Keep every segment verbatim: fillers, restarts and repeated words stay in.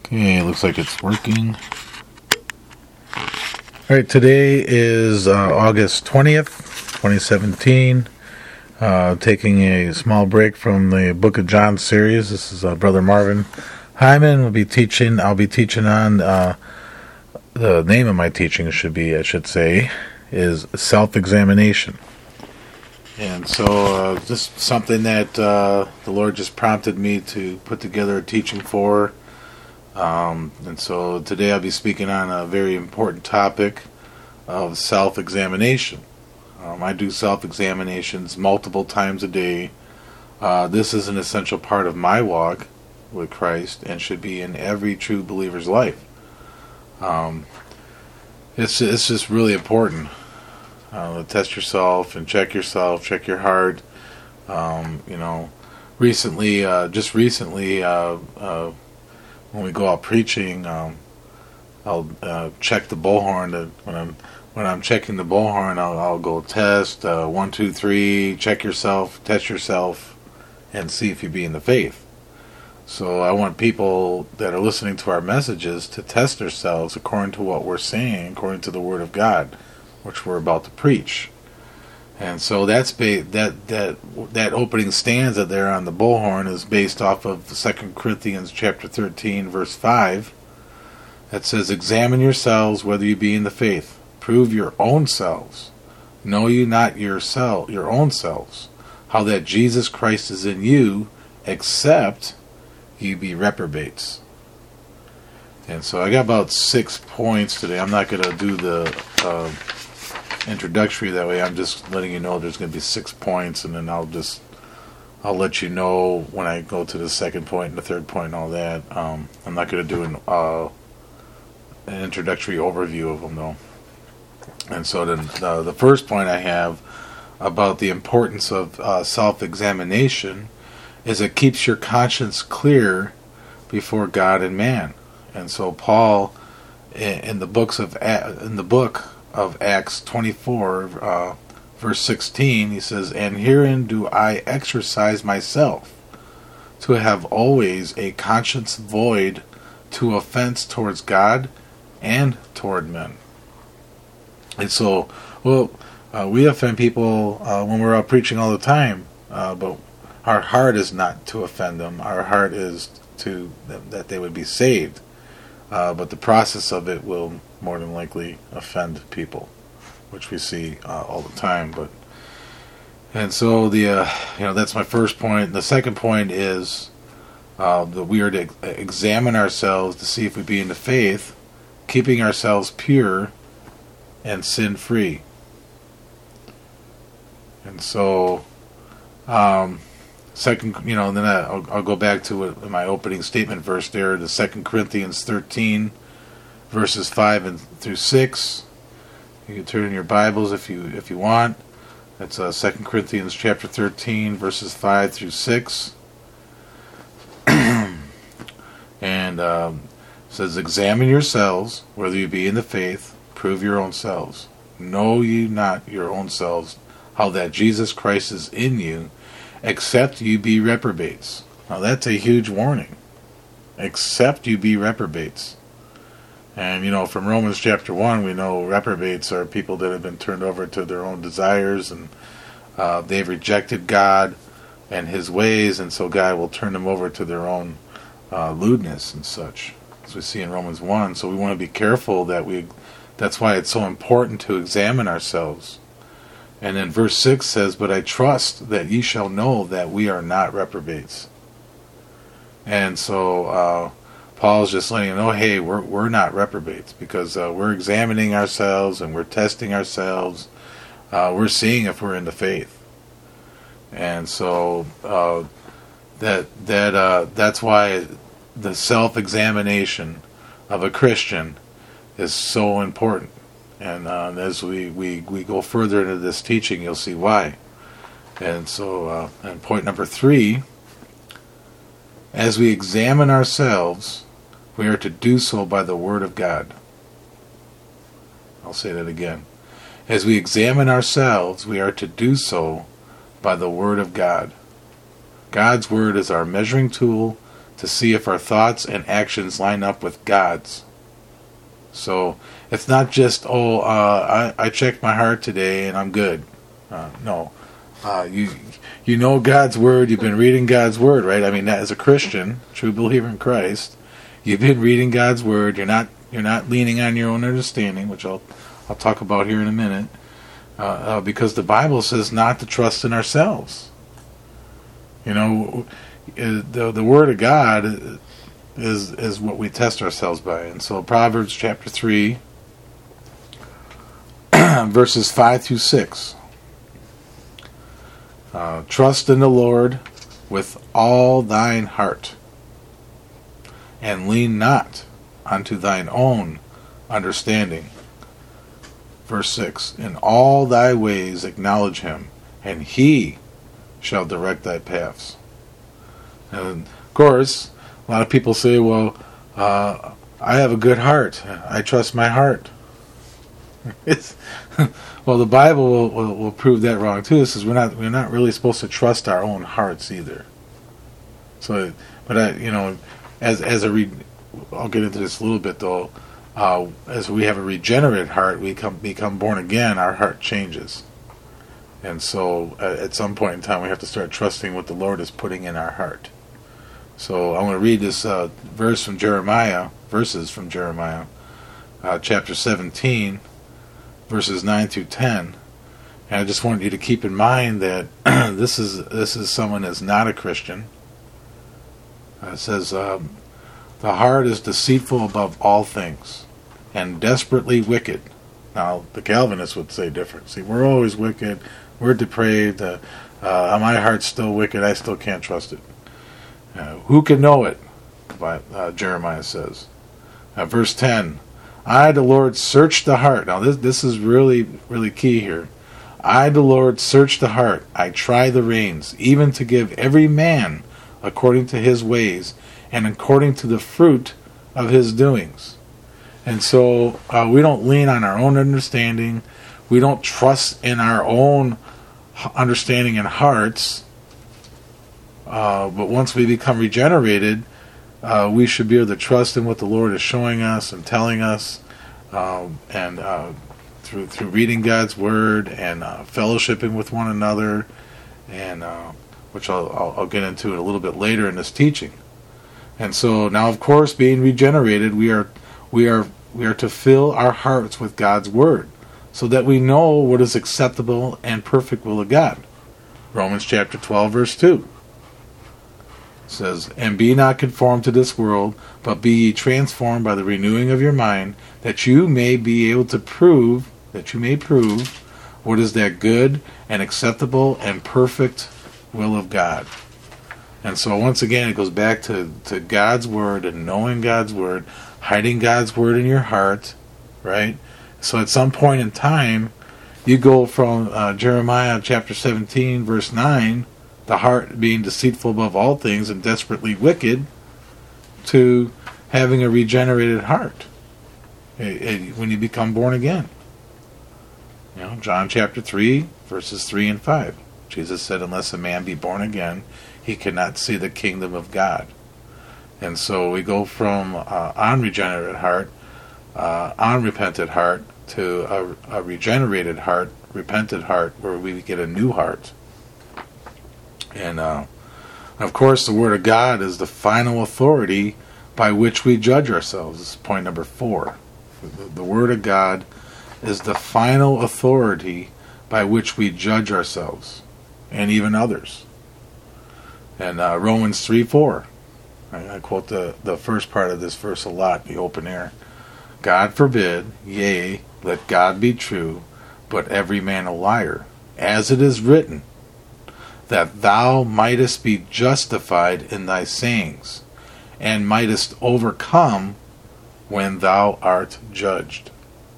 Okay, looks like it's working. Alright, today is uh, August twentieth, twenty seventeen. Uh, taking a small break from the Book of John series. This is uh, Brother Marvin Hyman. Will be teaching. I'll be teaching on uh, the name of my teaching should be, I should say, is self-examination. And so, uh, just something that uh, the Lord just prompted me to put together a teaching for. Um, and so today I'll be speaking on a very important topic of self-examination. Um, I do self-examinations multiple times a day. Uh, this is an essential part of my walk with Christ and should be in every true believer's life. Um, it's, it's just really important uh, to test yourself and check yourself, check your heart. Um, you know, recently, uh, just recently, uh, uh, when we go out preaching, um, I'll uh, check the bullhorn. To, when I'm when I'm checking the bullhorn, I'll, I'll go test uh, one, two, three. Check yourself, test yourself, and see if you be in the faith. So I want people that are listening to our messages to test themselves according to what we're saying, according to the Word of God, which we're about to preach. And so that's ba- that that that opening stanza there on the bullhorn is based off of Second Corinthians chapter thirteen, verse five. That says, "Examine yourselves whether you be in the faith. Prove your own selves. Know you not yourself, your own selves, how that Jesus Christ is in you, except you be reprobates." And so I got about six points today. I'm not going to do the Uh, introductory that way. I'm just letting you know there's going to be six points, and then I'll just I'll let you know when I go to the second point and the third point and all that. Um, I'm not going to do an, uh, an introductory overview of them though. And so then uh, the first point I have about the importance of uh, self-examination is it keeps your conscience clear before God and man. And so Paul in, in the books of in the book of Acts twenty-four, uh, verse sixteen, he says, "And herein do I exercise myself, to have always a conscience void to offense towards God and toward men." And so, well, uh, we offend people uh, when we're out preaching all the time, uh, but our heart is not to offend them. Our heart is to that they would be saved. Uh, but the process of it will more than likely offend people, which we see uh, all the time. But and so the uh, you know that's my first point. The second point is uh, that we are to examine ourselves to see if we be in the faith, keeping ourselves pure and sin free. And so, um, second, you know, and then I'll, I'll go back to it, my opening statement verse there, the Second Corinthians thirteen. Verses five and through six. You can turn in your Bibles if you if you want. That's uh, Second Corinthians chapter thirteen, verses five through six. And um, it says, "Examine yourselves whether you be in the faith. Prove your own selves. Know ye not your own selves, how that Jesus Christ is in you, except you be reprobates." Now that's a huge warning. Except you be reprobates. And, you know, from Romans chapter one, we know reprobates are people that have been turned over to their own desires, and uh, they've rejected God and His ways, and so God will turn them over to their own uh, lewdness and such, as we see in Romans one. So we want to be careful that we, that's why it's so important to examine ourselves. And then verse six says, "But I trust that ye shall know that we are not reprobates." And so, uh, Paul's just letting you know, hey, we're we're not reprobates, because uh, we're examining ourselves and we're testing ourselves. Uh, we're seeing if we're in the faith, and so uh, that that uh, that's why the self-examination of a Christian is so important. And uh, as we, we, we go further into this teaching, you'll see why. And so, uh, and point number three, as we examine ourselves, we are to do so by the Word of God. I'll say that again. As we examine ourselves, we are to do so by the Word of God. God's Word is our measuring tool to see if our thoughts and actions line up with God's. So it's not just, oh, uh, I, I checked my heart today and I'm good. Uh, no. Uh, you you know God's Word, you've been reading God's Word, right? I mean, as a Christian, true believer in Christ, you've been reading God's Word, you're not you're not leaning on your own understanding, which I'll, I'll talk about here in a minute, uh, uh, because the Bible says not to trust in ourselves. You know, the, the Word of God is is what we test ourselves by. And so Proverbs chapter three, verses five through six. Uh, trust in the Lord with all thine heart, and lean not unto thine own understanding. Verse six. In all thy ways acknowledge him, and he shall direct thy paths. And of course, a lot of people say, well, uh, I have a good heart. I trust my heart. It's, well, the Bible will, will, will prove that wrong too. It says we're not we're not really supposed to trust our own hearts either. So, but I, you know, as as a re, I'll get into this a little bit though. Uh, as we have a regenerate heart, we come become born again. Our heart changes, and so uh, at some point in time, we have to start trusting what the Lord is putting in our heart. So I'm going to read this uh, verse from Jeremiah, verses from Jeremiah, uh, chapter seventeen. Verses nine through ten, and I just want you to keep in mind that this is this is someone that's not a Christian. Uh, it says, um, "The heart is deceitful above all things, and desperately wicked." Now, the Calvinists would say different. See, we're always wicked, we're depraved. Uh, uh, my heart's still wicked. I still can't trust it. Uh, who can know it? But, uh, Jeremiah says, uh, verse ten. I, the Lord, search the heart. Now, this this is really, really key here. I, the Lord, search the heart. I try the reins, even to give every man according to his ways and according to the fruit of his doings. And so uh, we don't lean on our own understanding. We don't trust in our own understanding and hearts. Uh, but once we become regenerated, Uh, we should be able to trust in what the Lord is showing us and telling us, um, and uh, through through reading God's Word and uh, fellowshipping with one another, and uh, which I'll, I'll I'll get into a little bit later in this teaching. And so now, of course, being regenerated, we are we are we are to fill our hearts with God's Word, so that we know what is acceptable and perfect will of God. Romans chapter twelve, verse two. Says, and be not conformed to this world, but be ye transformed by the renewing of your mind, that you may be able to prove, that you may prove, what is that good and acceptable and perfect will of God. And so once again, it goes back to, to God's Word and knowing God's Word, hiding God's Word in your heart, right? So at some point in time, you go from uh, Jeremiah chapter seventeen, verse nine, the heart being deceitful above all things and desperately wicked, to having a regenerated heart when you become born again. You know, John chapter three, verses three and five. Jesus said, unless a man be born again, he cannot see the kingdom of God. And so we go from uh, unregenerate heart, uh, unrepented heart, to a, a regenerated heart, repented heart, where we get a new heart. And uh, of course, the Word of God is the final authority by which we judge ourselves. This is point number four. The, the Word of God is the final authority by which we judge ourselves and even others. And uh, Romans three four. I, I quote the, the first part of this verse a lot, the open air. God forbid, yea, let God be true, but every man a liar, as it is written, that thou mightest be justified in thy sayings, and mightest overcome when thou art judged.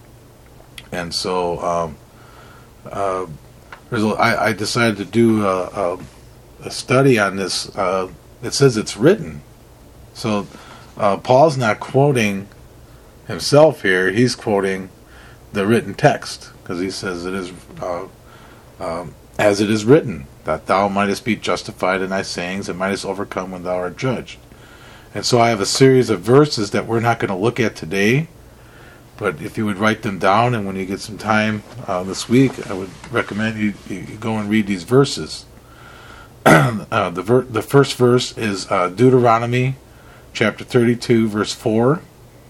And so um, uh, there's a, I, I decided to do a, a, a study on this. Uh, it says it's written. So uh, Paul's not quoting himself here. He's quoting the written text, because he says it is uh, um, as it is written, that thou mightest be justified in thy sayings, and mightest overcome when thou art judged. And so I have a series of verses that we're not going to look at today, but if you would write them down, and when you get some time uh, this week, I would recommend you, you go and read these verses. uh, the, ver- the first verse is uh, Deuteronomy chapter thirty-two, verse four.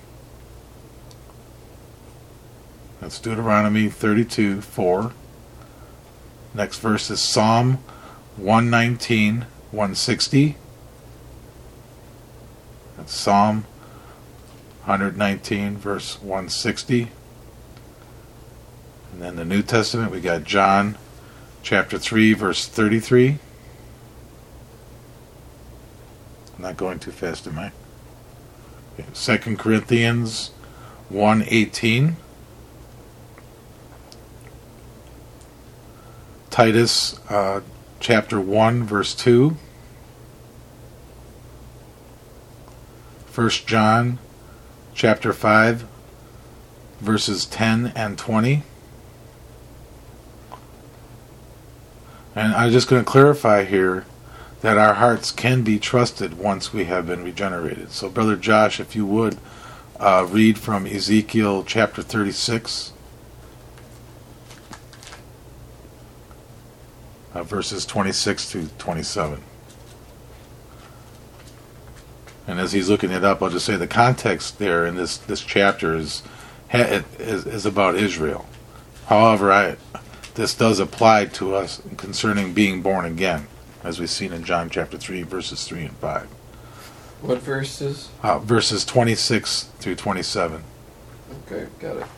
That's Deuteronomy thirty-two, four. Next verse is Psalm one nineteen, one sixty. That's Psalm one nineteen, verse one sixty. And then the New Testament, we got John chapter three, verse thirty-three. I'm not going too fast, am I? Okay. Second Corinthians one eighteen. Titus uh, chapter one, verse two. First John chapter five, verses ten and twenty. And I'm just going to clarify here that our hearts can be trusted once we have been regenerated. So, Brother Josh, if you would, uh, read from Ezekiel chapter thirty-six. Uh, verses twenty-six to twenty-seven. And as he's looking it up, I'll just say the context there in this, this chapter is, is is about Israel. However, I this does apply to us concerning being born again, as we've seen in John chapter three, verses three and five. What verses? Uh, verses twenty-six through twenty-seven. Okay, got it.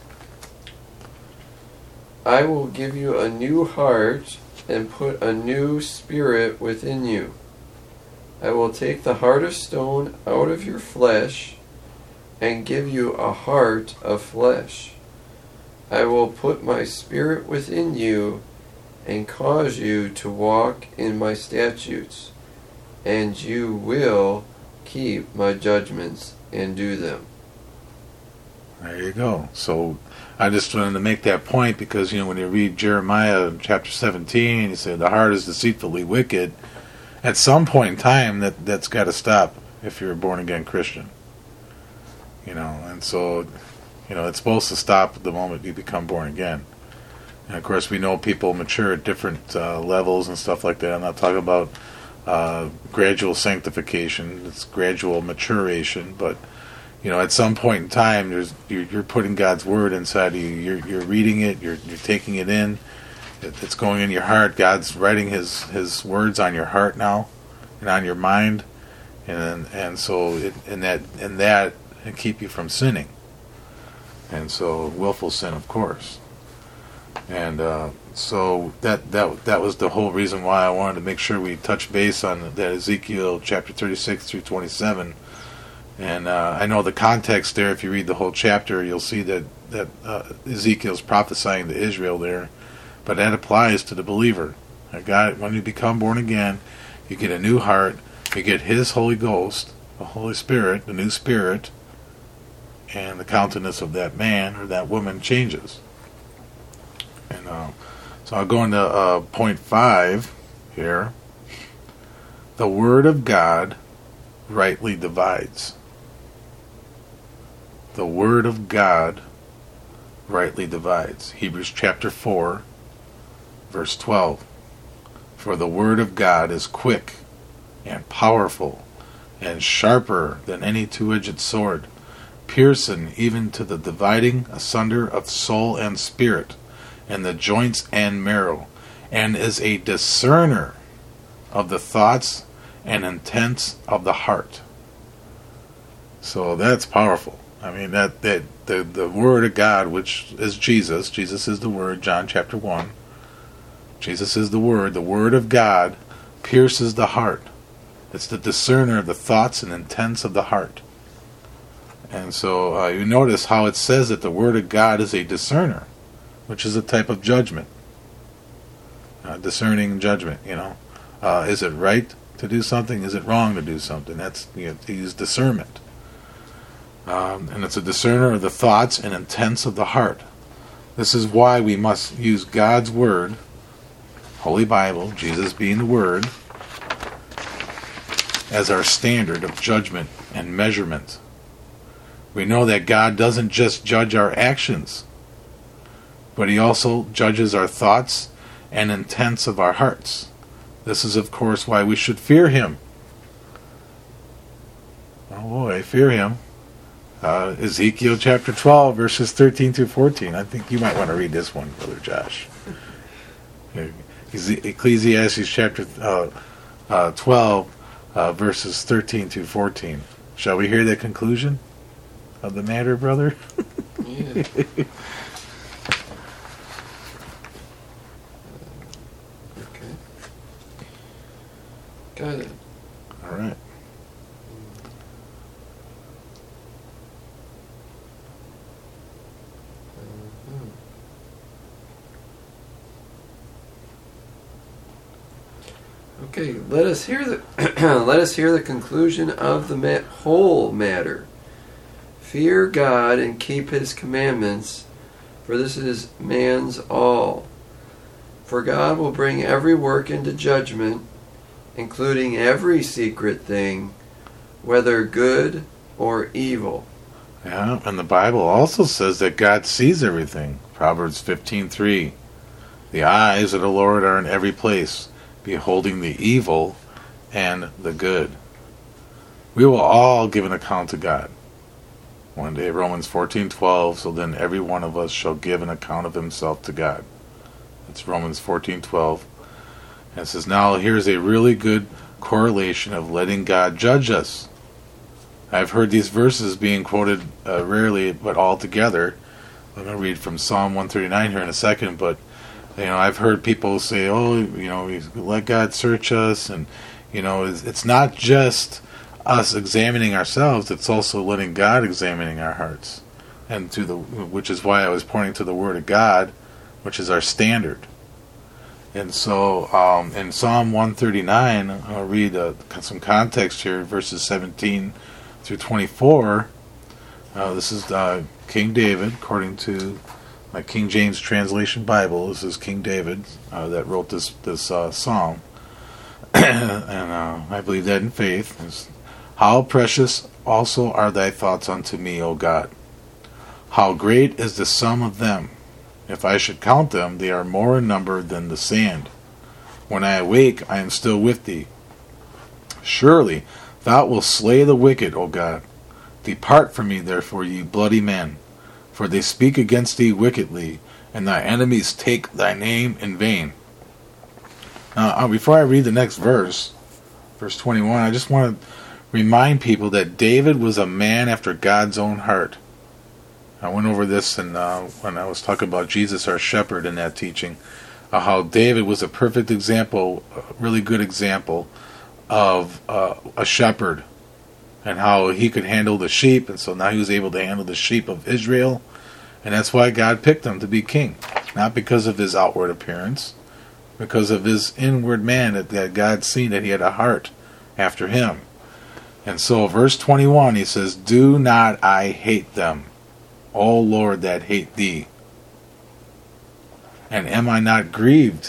I will give you a new heart and put a new spirit within you. I will take the heart of stone out of your flesh and give you a heart of flesh. I will put my spirit within you and cause you to walk in my statutes, and you will keep my judgments and do them. There you go. So I just wanted to make that point because, you know, when you read Jeremiah chapter seventeen, you say the heart is deceitfully wicked. At some point in time, that, that's got to stop if you're a born-again Christian. You know, and so, you know, it's supposed to stop the moment you become born again. And, of course, we know people mature at different uh, levels and stuff like that. I'm not talking about uh, gradual sanctification. It's gradual maturation, but you know, at some point in time, there's you're, you're putting God's word inside of you. You're you're reading it. You're you're taking it in. It, it's going in your heart. God's writing His His words on your heart now, and on your mind, and and so it, and that and that and keep you from sinning. And so willful sin, of course. And uh, so that that that was the whole reason why I wanted to make sure we touch base on that Ezekiel chapter thirty-six through twenty-seven. And uh, I know the context there, if you read the whole chapter, you'll see that, that uh, Ezekiel's prophesying to Israel there. But that applies to the believer. God, when you become born again, you get a new heart, you get His Holy Ghost, the Holy Spirit, the new spirit, and the countenance of that man or that woman changes. And uh, so I'll go into uh, point five here. The Word of God rightly divides. The Word of God rightly divides. Hebrews chapter four, verse twelve. For the Word of God is quick and powerful and sharper than any two-edged sword, piercing even to the dividing asunder of soul and spirit, and the joints and marrow, and is a discerner of the thoughts and intents of the heart. So that's powerful. I mean, that, that the, the Word of God, which is Jesus, Jesus is the Word, John chapter one. Jesus is the Word. The Word of God pierces the heart. It's the discerner of the thoughts and intents of the heart. And so uh, you notice how it says that the Word of God is a discerner, which is a type of judgment. Uh, discerning judgment, you know. Uh, is it right to do something? Is it wrong to do something? That's, you know, to use discernment. Um, and it's a discerner of the thoughts and intents of the heart. This is why we must use God's Word, Holy Bible, Jesus being the Word, as our standard of judgment and measurement. We know that God doesn't just judge our actions, but He also judges our thoughts and intents of our hearts. This is, of course, why we should fear Him. Oh boy, fear Him. Uh, Ezekiel chapter twelve, verses thirteen through fourteen. I think you might want to read this one, Brother Josh. Ecclesiastes chapter uh, uh, twelve, uh, verses thirteen through fourteen. Shall we hear the conclusion of the matter, brother? Yeah. Okay. Got it. All right. Okay, let us hear the let us hear the conclusion of the ma- whole matter. Fear God and keep His commandments, for this is man's all. For God will bring every work into judgment, including every secret thing, whether good or evil. Yeah, and the Bible also says that God sees everything. Proverbs fifteen three. The eyes of the Lord are in every place, beholding the evil and the good. We will all give an account to God. One day, Romans fourteen twelve, so then every one of us shall give an account of himself to God. That's Romans fourteen twelve. And it says, now here's a really good correlation of letting God judge us. I've heard these verses being quoted uh, rarely, but all together. I'm going to read from Psalm one thirty-nine here in a second, but you know, I've heard people say, oh, you know, let God search us, and you know, it's, it's not just us examining ourselves, it's also letting God examining our hearts, and to the which is why I was pointing to the Word of God, which is our standard. And so um, in Psalm one thirty-nine, I'll read uh, some context here, verses seventeen through twenty-four. Uh, this is uh, King David, according to my King James Translation Bible. This is King David uh, that wrote this this uh, psalm, and uh, I believe that in faith. It's, how precious also are thy thoughts unto me, O God! How great is the sum of them! If I should count them, they are more in number than the sand. When I awake, I am still with thee. Surely thou wilt slay the wicked, O God. Depart from me, therefore, ye bloody men, for they speak against thee wickedly, and thy enemies take thy name in vain. Now, before I read the next verse, verse twenty-one, I just want to remind people that David was a man after God's own heart. I went over this and uh, when I was talking about Jesus, our shepherd, in that teaching, uh, how David was a perfect example, a really good example of uh, a shepherd, and how he could handle the sheep, and so now he was able to handle the sheep of Israel, and that's why God picked him to be king, not because of his outward appearance, because of his inward man, that, that God seen that he had a heart after him. And so verse twenty-one, he says, do not I hate them, O Lord, that hate thee? And am I not grieved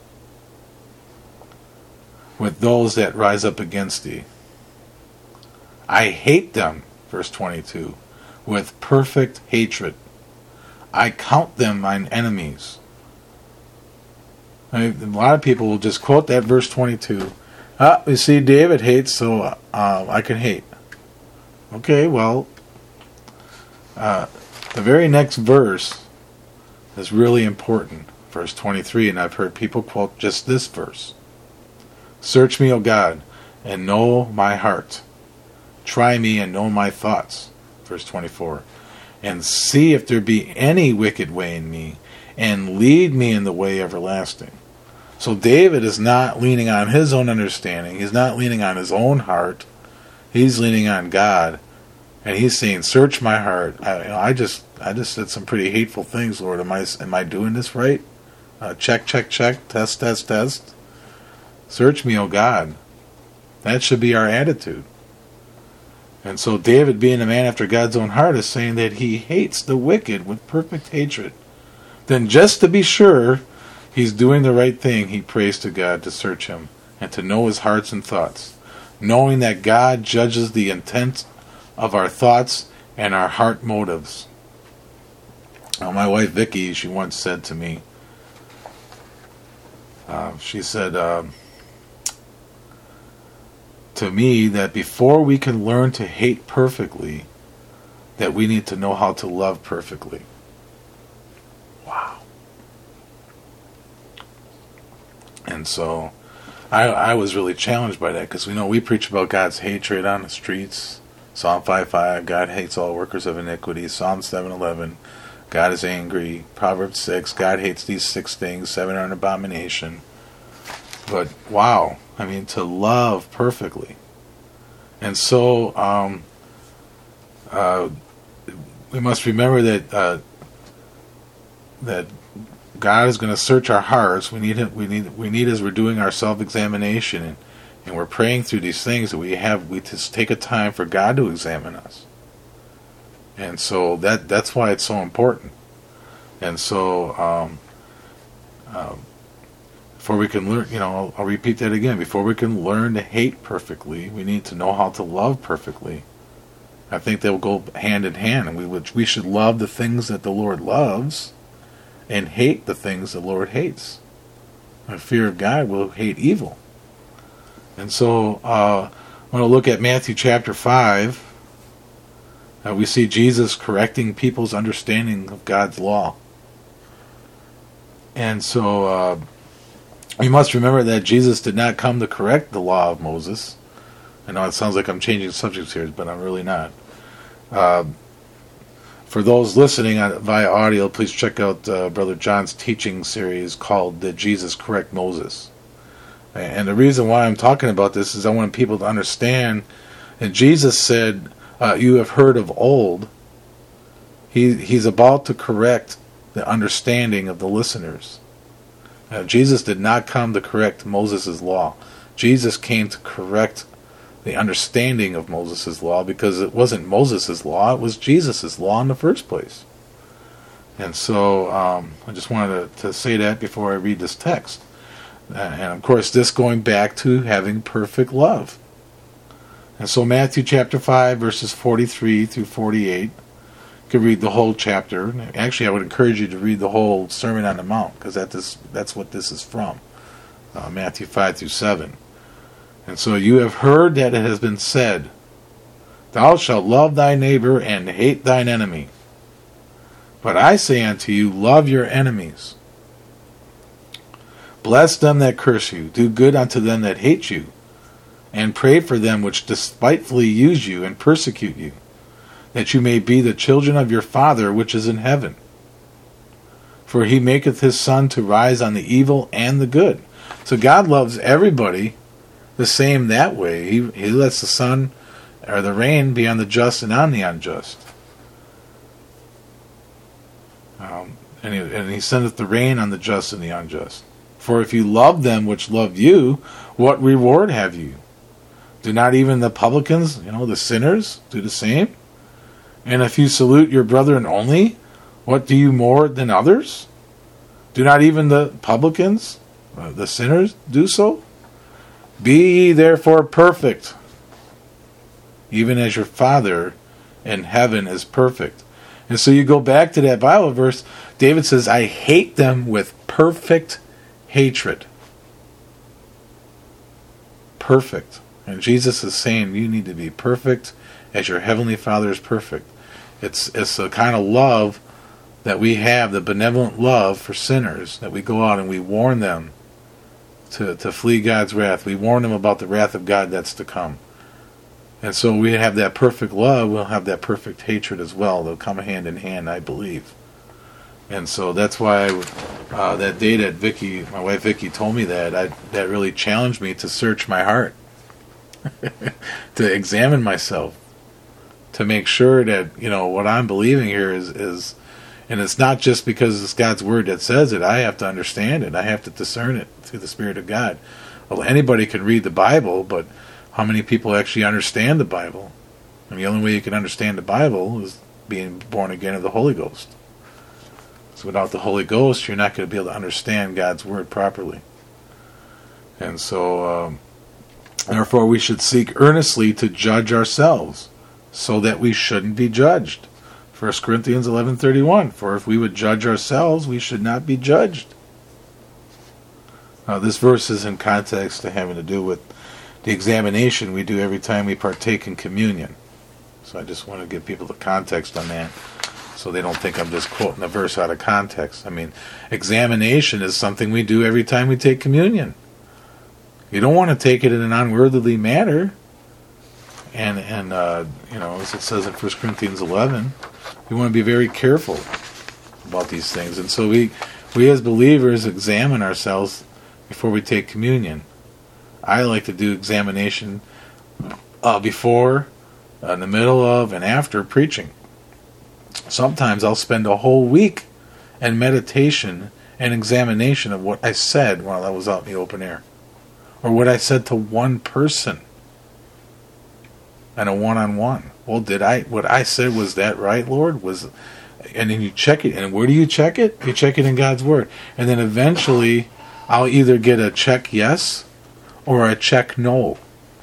with those that rise up against thee? I hate them, verse twenty-two, with perfect hatred. I count them mine enemies. I mean, a lot of people will just quote that verse twenty-two. Ah, you see, David hates, so uh, I can hate. Okay, well, uh, the very next verse is really important, verse twenty-three, and I've heard people quote just this verse. Search me, O God, and know my heart. Try me and know my thoughts, verse twenty-four, and see if there be any wicked way in me, and lead me in the way everlasting. So David is not leaning on his own understanding. He's not leaning on his own heart. He's leaning on God, and he's saying, "Search my heart. I, you know, I just, I just said some pretty hateful things, Lord. Am I, am I doing this right? Uh, check, check, check. Test, test, test. Search me, O God." That should be our attitude. And so David, being a man after God's own heart, is saying that he hates the wicked with perfect hatred. Then just to be sure he's doing the right thing, he prays to God to search him and to know his hearts and thoughts. knowing that God judges the intent of our thoughts and our heart motives. Now, my wife Vicky, she once said to me, uh, she said uh, to me that before we can learn to hate perfectly, that we need to know how to love perfectly. Wow. And so I, I was really challenged by that, because we know we preach about God's hatred on the streets. Psalm five five, God hates all workers of iniquity. Psalm seven eleven, God is angry. Proverbs six, God hates these six things. Seven are an abomination. But wow, I mean, to love perfectly. And so um, uh, we must remember that uh, that God is going to search our hearts. We need him, we need we need as we're doing our self-examination and, and we're praying through these things, that we have we just take a time for God to examine us. And so that that's why it's so important. And so um, um, before we can learn, you know, I'll, I'll repeat that again. Before we can learn to hate perfectly, we need to know how to love perfectly. I think they'll go hand in hand, and we would, we should love the things that the Lord loves, and hate the things the Lord hates. A fear of God will hate evil. And so, uh, when I look at Matthew chapter five, uh, we see Jesus correcting people's understanding of God's law. And so, uh, we must remember that Jesus did not come to correct the law of Moses. I know it sounds like I'm changing subjects here, but I'm really not. Uh, For those listening on, via audio, please check out uh, Brother John's teaching series called Did Jesus Correct Moses? And the reason why I'm talking about this is I want people to understand that Jesus said, uh, you have heard of old. He, he's about to correct the understanding of the listeners. Uh, Jesus did not come to correct Moses' law. Jesus came to correct the understanding of Moses' law, because it wasn't Moses' law, it was Jesus' law in the first place. And so um, I just wanted to, to say that before I read this text. Uh, and of course, this going back to having perfect love. And so Matthew chapter five, verses forty-three through forty-eight, you can read the whole chapter. Actually, I would encourage you to read the whole Sermon on the Mount, because that is, that's what this is from, uh, Matthew five through seven. And so you have heard that it has been said, Thou shalt love thy neighbor and hate thine enemy. But I say unto you, love your enemies. Bless them that curse you. Do good unto them that hate you. And pray for them which despitefully use you and persecute you, that you may be the children of your Father which is in heaven. For he maketh his sun to rise on the evil and the good. So God loves everybody the same that way. He, he lets the sun or the rain be on the just and on the unjust. Um, and, he, and he sendeth the rain on the just and the unjust. For if you love them which love you, what reward have you? Do not even the publicans, you know, the sinners, do the same? And if you salute your brethren only, what do you more than others? Do not even the publicans, uh, the sinners, do so? Be ye therefore perfect, even as your Father in heaven is perfect. And so you go back to that Bible verse, David says, I hate them with perfect hatred. Perfect. And Jesus is saying you need to be perfect as your Heavenly Father is perfect. It's, it's a kind of love that we have, the benevolent love for sinners, that we go out and we warn them to, to flee God's wrath. We warn them about the wrath of God that's to come. And so we have that perfect love, we'll have that perfect hatred as well. They'll come hand in hand, I believe. And so that's why uh, that day that Vicky, my wife Vicky, told me that, I, that really challenged me to search my heart, to examine myself, to make sure that, you know, what I'm believing here is, is, and it's not just because it's God's word that says it. I have to understand it. I have to discern it through the Spirit of God. Well, anybody can read the Bible, but how many people actually understand the Bible? And the only way you can understand the Bible is being born again of the Holy Ghost. So without the Holy Ghost, you're not going to be able to understand God's word properly. And so, um, Therefore, we should seek earnestly to judge ourselves, so that we shouldn't be judged. First Corinthians eleven thirty-one. For if we would judge ourselves, we should not be judged. Now, this verse is in context to having to do with the examination we do every time we partake in communion. So I just want to give people the context on that, so they don't think I'm just quoting a verse out of context. I mean, examination is something we do every time we take communion. You don't want to take it in an unworthily manner. And, and uh, you know, as it says in First Corinthians eleven, we want to be very careful about these things. And so we, we as believers examine ourselves before we take communion. I like to do examination uh, before, uh, in the middle of, and after preaching. Sometimes I'll spend a whole week in meditation and examination of what I said while I was out in the open air, or what I said to one person and a one-on-one. Well, did I, what I said, was that right, Lord? Was, and then you check it. And where do you check it? You check it in God's Word. And then eventually, I'll either get a check yes or a check no.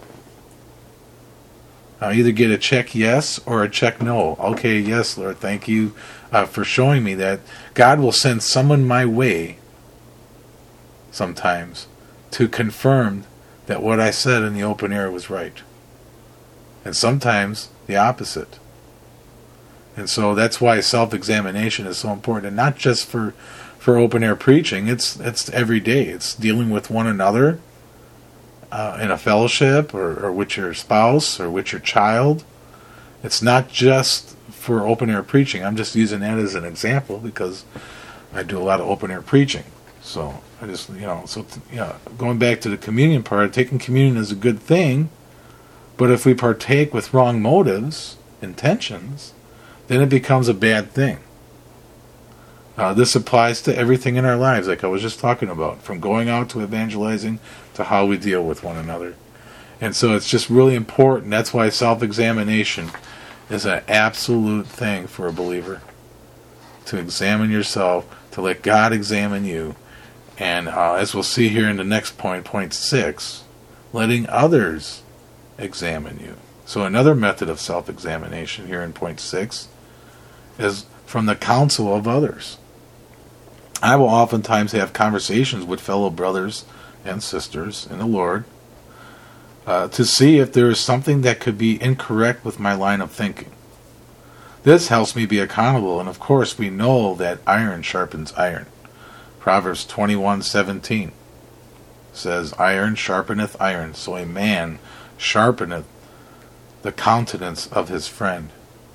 I'll either get a check yes or a check no. Okay, yes, Lord, thank you uh, for showing me that. God will send someone my way sometimes to confirm that what I said in the open air was right. And sometimes the opposite. And so that's why self-examination is so important, and not just for, for open air preaching. It's it's every day. It's dealing with one another uh, in a fellowship, or, or with your spouse, or with your child. It's not just for open air preaching. I'm just using that as an example because I do a lot of open air preaching. So I just, you know, so you know, going back to the communion part, taking communion is a good thing. But if we partake with wrong motives, intentions, then it becomes a bad thing. Uh, this applies to everything in our lives, like I was just talking about, from going out to evangelizing to how we deal with one another. And so it's just really important. That's why self-examination is an absolute thing for a believer. To examine yourself, to let God examine you. And uh, as we'll see here in the next point, point six, letting others examine you. So another method of self-examination here in point six is from the counsel of others. I will oftentimes have conversations with fellow brothers and sisters in the Lord uh, to see if there is something that could be incorrect with my line of thinking. This helps me be accountable, and of course we know that iron sharpens iron. Proverbs twenty-one seventeen says, "Iron sharpeneth iron, so a man sharpeneth the countenance of his friend."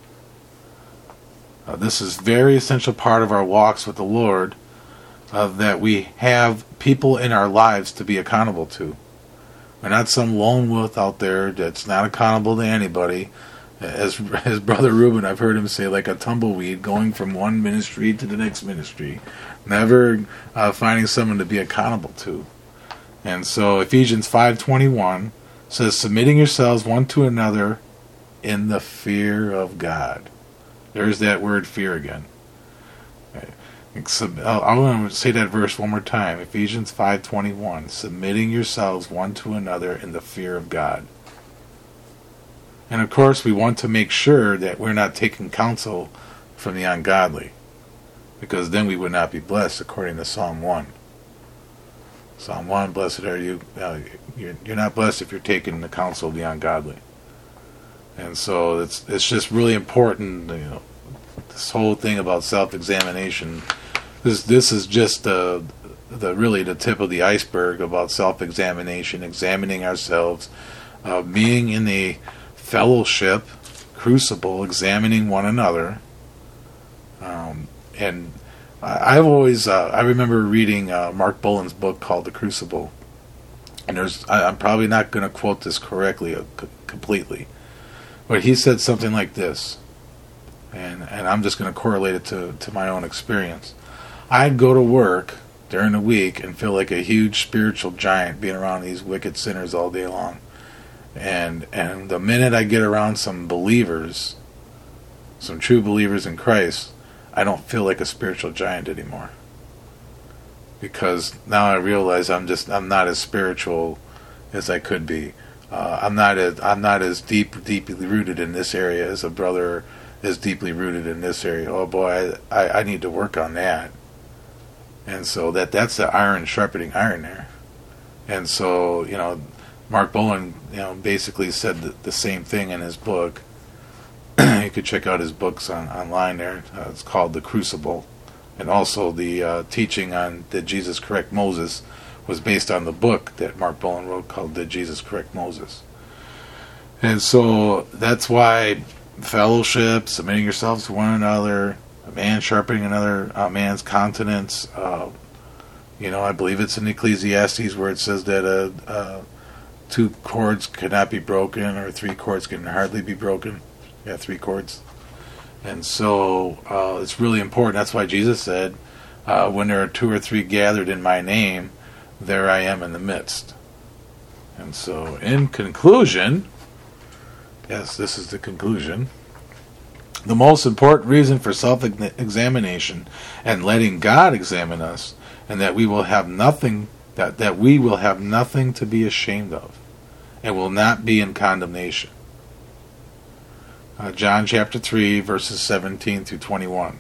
Uh, this is a very essential part of our walks with the Lord, uh, that we have people in our lives to be accountable to. We're not some lone wolf out there that's not accountable to anybody. As as Brother Reuben, I've heard him say, like a tumbleweed going from one ministry to the next ministry, never uh, finding someone to be accountable to. And so Ephesians five twenty-one says, "Submitting yourselves one to another in the fear of God." There's that word fear again. I want to say that verse one more time. Ephesians five twenty-one, "Submitting yourselves one to another in the fear of God." And of course we want to make sure that we're not taking counsel from the ungodly, because then we would not be blessed, according to Psalm one. Psalm one, "Blessed are you." Uh, you're, you're not blessed if you're taking the counsel of the ungodly. And so it's it's just really important, you know, this whole thing about self-examination. This this is just the the really the tip of the iceberg about self-examination, examining ourselves, uh, being in a fellowship, crucible, examining one another. Um, and I, I've always uh, I remember reading uh, Mark Bullen's book called The Crucible. And there's I, I'm probably not going to quote this correctly uh, c- completely. But he said something like this, and and I'm just going to correlate it to, to my own experience. I'd go to work during the week and feel like a huge spiritual giant being around these wicked sinners all day long. And and the minute I get around some believers, some true believers in Christ, I don't feel like a spiritual giant anymore. Because now I realize I'm just I'm not as spiritual as I could be. Uh, I'm not as I'm not as deep deeply rooted in this area as a brother is deeply rooted in this area. Oh boy, I, I, I need to work on that. And so that that's the iron sharpening iron there. And so, you know, Mark Boland, you know, basically said the, the same thing in his book. You could check out his books on online there. Uh, it's called The Crucible. And also the uh, teaching on Did Jesus Correct Moses was based on the book that Mark Boland wrote called Did Jesus Correct Moses? And so that's why fellowship, submitting yourselves to one another, a man sharpening another uh, man's countenance. Uh, you know, I believe it's in Ecclesiastes where it says that uh, uh, two cords cannot be broken, or three cords can hardly be broken. Yeah, three cords. And so uh, it's really important. That's why Jesus said, uh, when there are two or three gathered in my name, there I am in the midst. And so, in conclusion, yes, this is the conclusion. The most important reason for self-examination and letting God examine us, and that we will have nothing that, that we will have nothing to be ashamed of, and will not be in condemnation. Uh, John chapter three, verses seventeen through twenty-one.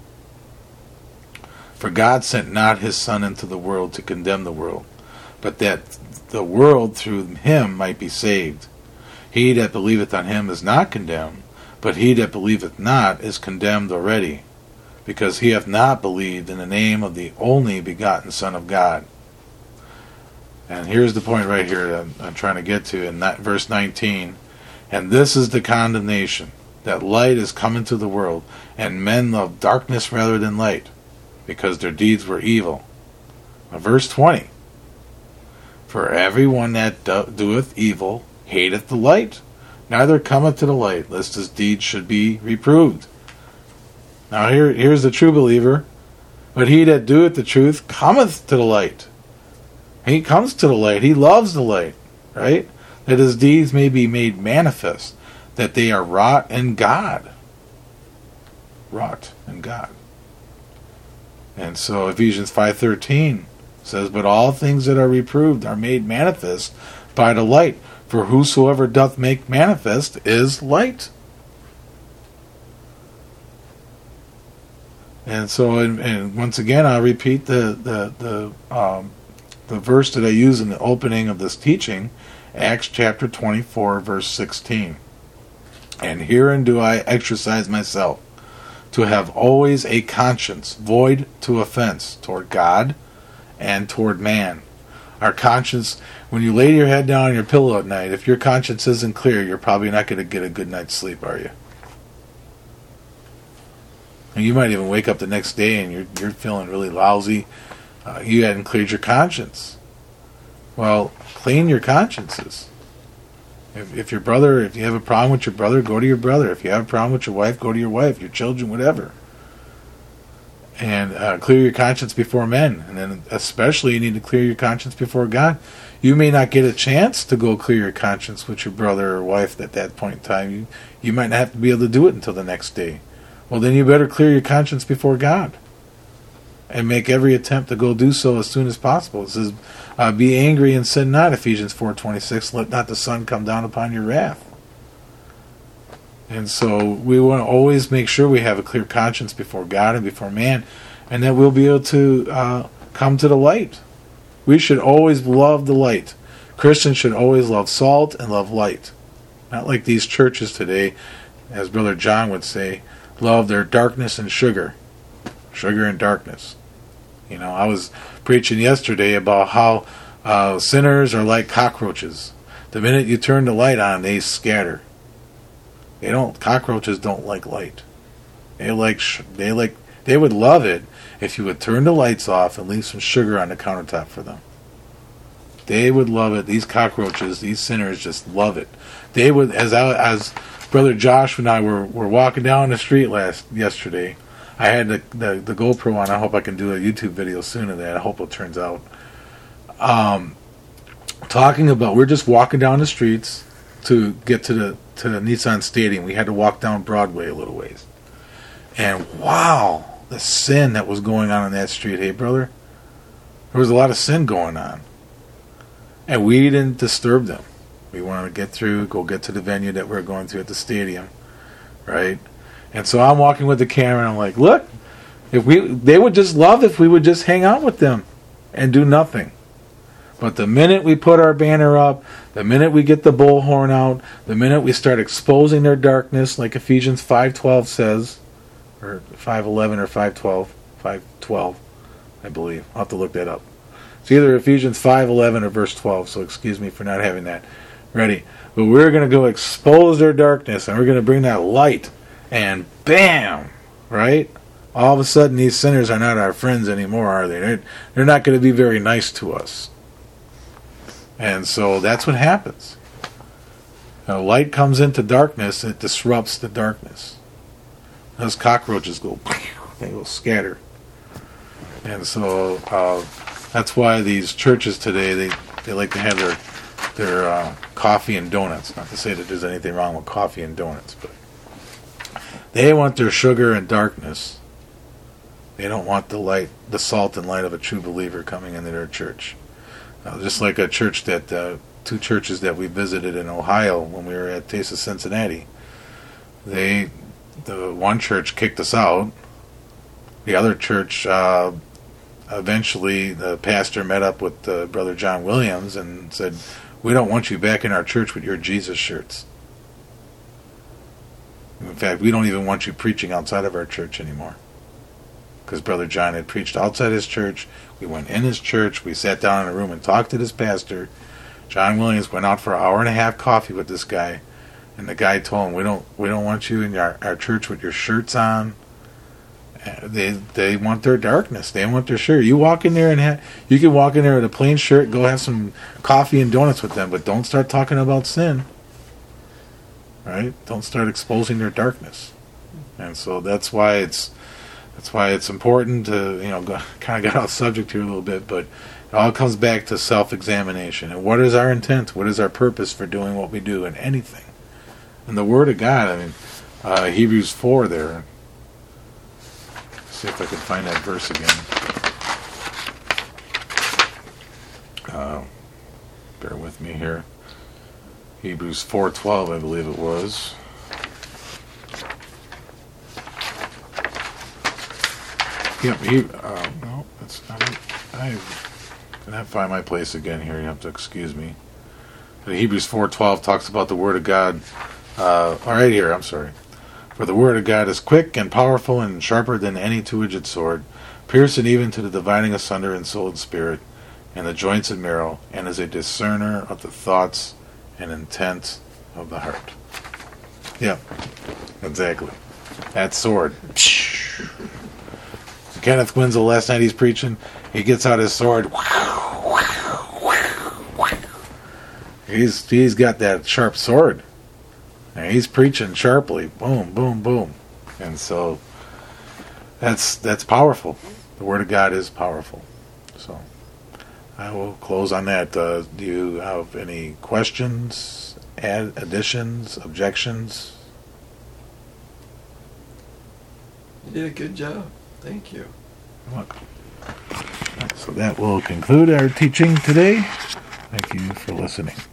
For God sent not his Son into the world to condemn the world, but that the world through him might be saved. He that believeth on him is not condemned, but he that believeth not is condemned already, because he hath not believed in the name of the only begotten Son of God. And here's the point right here that I'm, I'm trying to get to in that verse nineteen. And this is the condemnation, that light is come into the world, and men love darkness rather than light, because their deeds were evil. Now, verse twenty. For everyone that do- doeth evil hateth the light, neither cometh to the light, lest his deeds should be reproved. Now here, here's the true believer. But he that doeth the truth cometh to the light. He comes to the light. He loves the light, right? That his deeds may be made manifest, that they are wrought in God. Wrought in God. And so Ephesians five thirteen says, but all things that are reproved are made manifest by the light, for whosoever doth make manifest is light. And so, and, and once again, I'll repeat the the the um, the verse that I use in the opening of this teaching, Acts chapter twenty-four, verse sixteen. And herein do I exercise myself, to have always a conscience void to offense toward God and toward man. Our conscience, when you lay your head down on your pillow at night, if your conscience isn't clear, you're probably not going to get a good night's sleep, are you? And you might even wake up the next day and you're you're feeling really lousy. Uh, you hadn't cleared your conscience. Well, clean your consciences. If, if your brother, if you have a problem with your brother, go to your brother. If you have a problem with your wife, go to your wife, your children, whatever. And uh, clear your conscience before men. And then especially you need to clear your conscience before God. You may not get a chance to go clear your conscience with your brother or wife at that point in time. You, you might not have to be able to do it until the next day. Well, then you better clear your conscience before God. And make every attempt to go do so as soon as possible. It says, uh, be angry and sin not, Ephesians four twenty-six. Let not the sun come down upon your wrath. And so we want to always make sure we have a clear conscience before God and before man, and that we'll be able to uh, come to the light. We should always love the light. Christians should always love salt and love light. Not like these churches today, as Brother John would say, love their darkness and sugar. Sugar and darkness. You know, I was preaching yesterday about how uh, sinners are like cockroaches. The minute you turn the light on, they scatter. They don't. Cockroaches don't like light. They like. They like. They would love it if you would turn the lights off and leave some sugar on the countertop for them. They would love it. These cockroaches, these sinners, just love it. They would. As I, as Brother Josh and I were, were walking down the street last yesterday. I had the, the the GoPro on. I hope I can do a YouTube video soon of that. I hope it turns out. Um, talking about, we're just walking down the streets to get to the to the Nissan Stadium. We had to walk down Broadway a little ways, and wow, the sin that was going on in that street. Hey, brother, there was a lot of sin going on. And we didn't disturb them. We wanted to get through, go get to the venue that we were going to at the stadium, right? And so I'm walking with the camera, and I'm like, look, if we, they would just love if we would just hang out with them and do nothing. But the minute we put our banner up, the minute we get the bullhorn out, the minute we start exposing their darkness, like Ephesians five twelve says, or five eleven or five twelve, five twelve, I believe. I'll have to look that up. It's either Ephesians five eleven or verse twelve, so excuse me for not having that ready. But we're going to go expose their darkness, and we're going to bring that light, and bam, right? All of a sudden, these sinners are not our friends anymore, are they? They're, they're not going to be very nice to us. And so that's what happens. Now, light comes into darkness, and it disrupts the darkness. Those cockroaches go, they will scatter. And so uh, that's why these churches today, they, they like to have their their uh, coffee and donuts. Not to say that there's anything wrong with coffee and donuts, but they want their sugar and darkness. They don't want the light, the salt and light of a true believer coming into their church. Uh, just like a church that, uh, two churches that we visited in Ohio when we were at Taste of Cincinnati. They, the one church kicked us out. The other church, uh, eventually the pastor met up with uh, Brother John Williams and said, we don't want you back in our church with your Jesus shirts. In fact, we don't even want you preaching outside of our church anymore. Because Brother John had preached outside his church. We went in his church. We sat down in a room and talked to this pastor. John Williams went out for an hour and a half coffee with this guy. And the guy told him, we don't we don't want you in our, our church with your shirts on. They they want their darkness. They want their shirt. You walk in there and ha- you can walk in there with a plain shirt, go have some coffee and donuts with them, but don't start talking about sin. Right? Don't start exposing their darkness. And so that's why it's that's why it's important to, you know, go, kind of get off subject here a little bit, but it all comes back to self-examination. And what is our intent? What is our purpose for doing what we do in anything? And the Word of God, I mean, uh, Hebrews four there. See if I can find that verse again. Uh, bear with me here. Hebrews four twelve, I believe it was. Yep, he, uh, no, that's not it. I cannot find my place again here. You have to excuse me. But Hebrews four twelve talks about the Word of God. Uh, all right, here, I'm sorry. For the Word of God is quick and powerful and sharper than any two-edged sword, piercing even to the dividing asunder in soul and spirit, and the joints and marrow, and is a discerner of the thoughts and intent of the heart. Yeah, exactly. That sword. Kenneth Winslow, last night he's preaching, he gets out his sword. He's he's got that sharp sword. And he's preaching sharply, boom, boom, boom, and so that's that's powerful. The Word of God is powerful. So I will close on that. Uh, do you have any questions, add, additions, objections? You did a good job. Thank you. You're welcome. So that will conclude our teaching today. Thank you for listening.